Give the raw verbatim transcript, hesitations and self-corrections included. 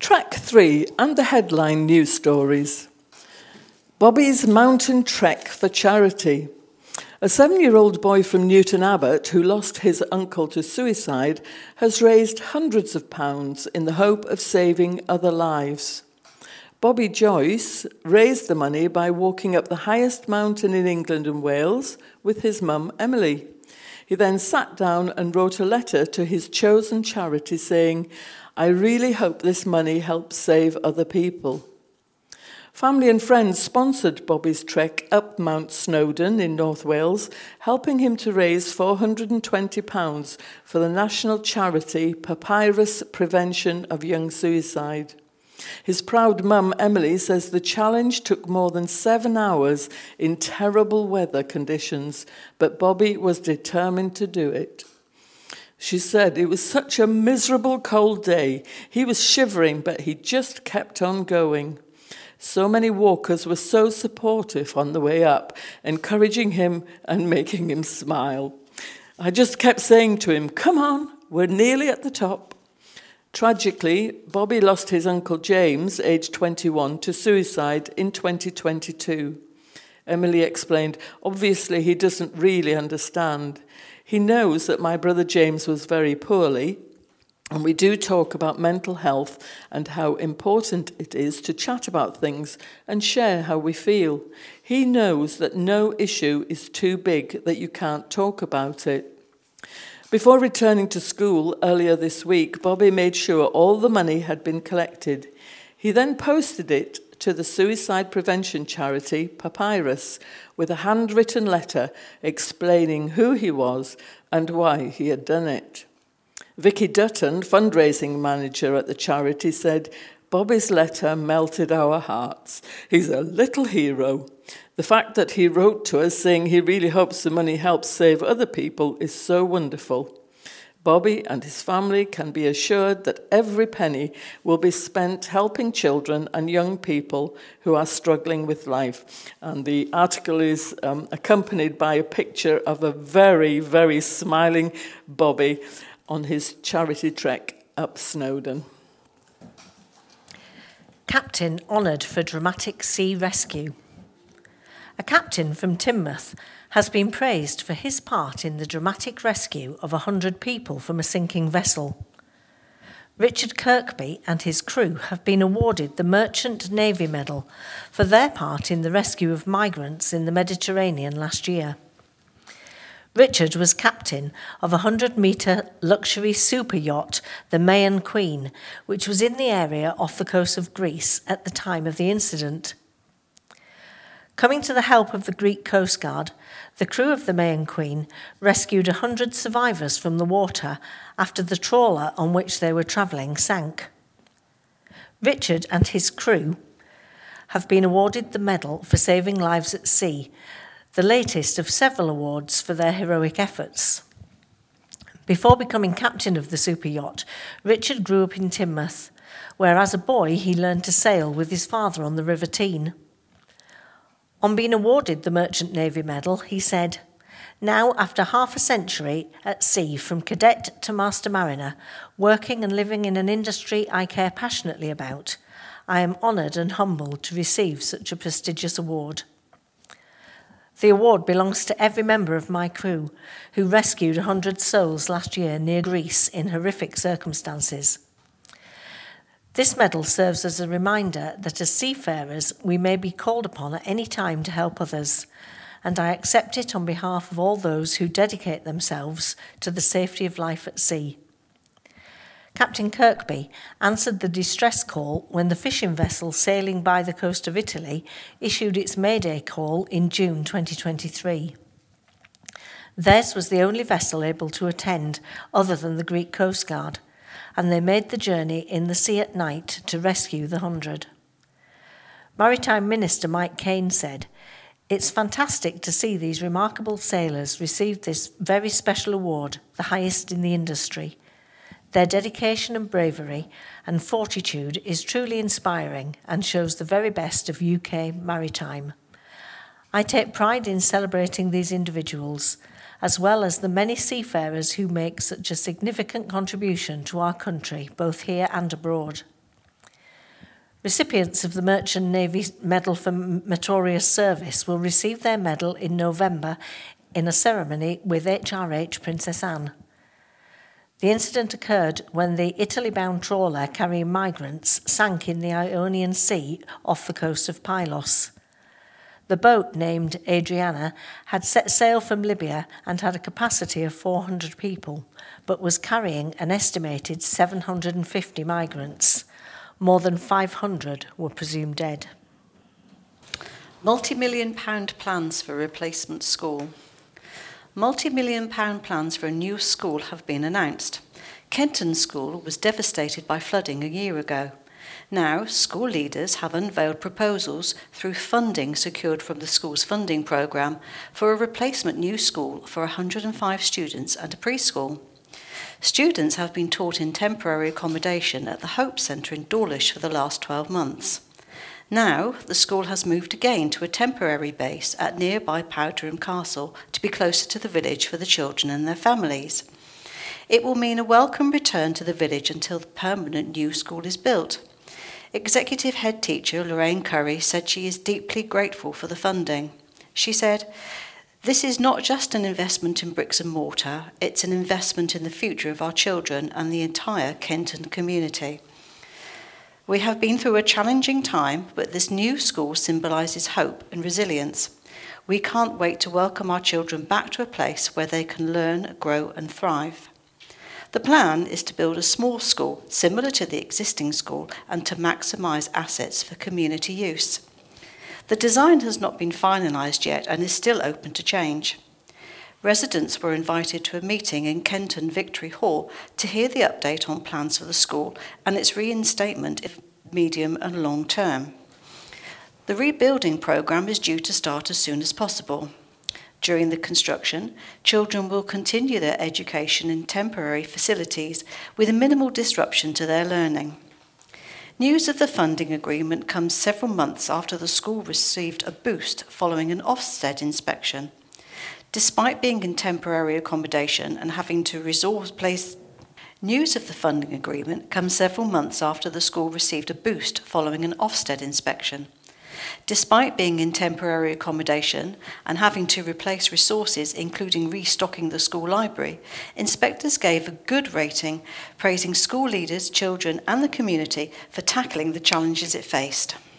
Track three and the headline news stories. Bobby's mountain trek for charity. A seven-year-old boy from Newton Abbot who lost his uncle to suicide has raised hundreds of pounds in the hope of saving other lives. Bobby Joyce raised the money by walking up the highest mountain in England and Wales with his mum, Emily. He then sat down and wrote a letter to his chosen charity saying, "I really hope this money helps save other people." Family and friends sponsored Bobby's trek up Mount Snowdon in North Wales, helping him to raise four hundred twenty pounds for the national charity Papyrus Prevention of Young Suicide. His proud mum, Emily, says the challenge took more than seven hours in terrible weather conditions, but Bobby was determined to do it. She said it was such a miserable cold day. He was shivering, but he just kept on going. So many walkers were so supportive on the way up, encouraging him and making him smile. I just kept saying to him, "Come on, we're nearly at the top." Tragically, Bobby lost his uncle James, aged twenty-one, to suicide in twenty twenty-two. Emily explained, "Obviously he doesn't really understand. He knows that my brother James was very poorly, and we do talk about mental health and how important it is to chat about things and share how we feel. He knows that no issue is too big that you can't talk about it." Before returning to school earlier this week, Bobby made sure all the money had been collected. He then posted it to the suicide prevention charity Papyrus with a handwritten letter explaining who he was and why he had done it. Vicky Dutton, fundraising manager at the charity, said, "Bobby's letter melted our hearts. He's a little hero. The fact that he wrote to us saying he really hopes the money helps save other people is so wonderful. Bobby and his family can be assured that every penny will be spent helping children and young people who are struggling with life." And the article is um, accompanied by a picture of a very, very smiling Bobby on his charity trek up Snowdon. Captain honoured for dramatic sea rescue. A captain from Teignmouth has been praised for his part in the dramatic rescue of one hundred people from a sinking vessel. Richard Kirkby and his crew have been awarded the Merchant Navy Medal for their part in the rescue of migrants in the Mediterranean last year. Richard was captain of a hundred-metre luxury super yacht, the Mayan Queen, which was in the area off the coast of Greece at the time of the incident. Coming to the help of the Greek Coast Guard, the crew of the Mayan Queen rescued one hundred survivors from the water after the trawler on which they were travelling sank. Richard and his crew have been awarded the medal for saving lives at sea, the latest of several awards for their heroic efforts. Before becoming captain of the super yacht, Richard grew up in Teignmouth, where as a boy he learned to sail with his father on the River Teign. On being awarded the Merchant Navy Medal, he said, "Now, after half a century at sea from cadet to master mariner, working and living in an industry I care passionately about, I am honoured and humbled to receive such a prestigious award. The award belongs to every member of my crew who rescued one hundred souls last year near Greece in horrific circumstances. This medal serves as a reminder that as seafarers we may be called upon at any time to help others, and I accept it on behalf of all those who dedicate themselves to the safety of life at sea." Captain Kirkby answered the distress call when the fishing vessel sailing by the coast of Italy issued its Mayday call in June twenty twenty-three. Theirs was the only vessel able to attend other than the Greek Coast Guard, and they made the journey in the sea at night to rescue the hundred. Maritime Minister Mike Kane said, "It's fantastic to see these remarkable sailors receive this very special award, the highest in the industry. Their dedication and bravery and fortitude is truly inspiring and shows the very best of U K maritime. I take pride in celebrating these individuals, as well as the many seafarers who make such a significant contribution to our country, both here and abroad." Recipients of the Merchant Navy Medal for Meritorious Service will receive their medal in November in a ceremony with H R H Princess Anne. The incident occurred when the Italy-bound trawler carrying migrants sank in the Ionian Sea off the coast of Pylos. The boat, named Adriana, had set sail from Libya and had a capacity of four hundred people, but was carrying an estimated seven hundred fifty migrants. More than five hundred were presumed dead. Multi-million pound plans for replacement school. Multi-million pound plans for a new school have been announced. Kenton School was devastated by flooding a year ago. Now, school leaders have unveiled proposals through funding secured from the school's funding programme for a replacement new school for one hundred five students and a preschool. Students have been taught in temporary accommodation at the Hope Centre in Dawlish for the last twelve months. Now, the school has moved again to a temporary base at nearby Powderham Castle to be closer to the village for the children and their families. It will mean a welcome return to the village until the permanent new school is built. Executive Head Teacher Lorraine Curry said she is deeply grateful for the funding. She said, "This is not just an investment in bricks and mortar, it's an investment in the future of our children and the entire Kenton community. We have been through a challenging time, but this new school symbolises hope and resilience. We can't wait to welcome our children back to a place where they can learn, grow and thrive." The plan is to build a small school similar to the existing school and to maximise assets for community use. The design has not been finalised yet and is still open to change. Residents were invited to a meeting in Kenton Victory Hall to hear the update on plans for the school and its reinstatement in medium and long term. The rebuilding programme is due to start as soon as possible. During the construction, children will continue their education in temporary facilities with minimal disruption to their learning. News of the funding agreement comes several months after the school received a boost following an Ofsted inspection. Despite being in temporary accommodation and having to resource place, news of the funding agreement comes several months after the school received a boost following an Ofsted inspection. Despite being in temporary accommodation and having to replace resources, including restocking the school library, inspectors gave a good rating, praising school leaders, children and the community for tackling the challenges it faced.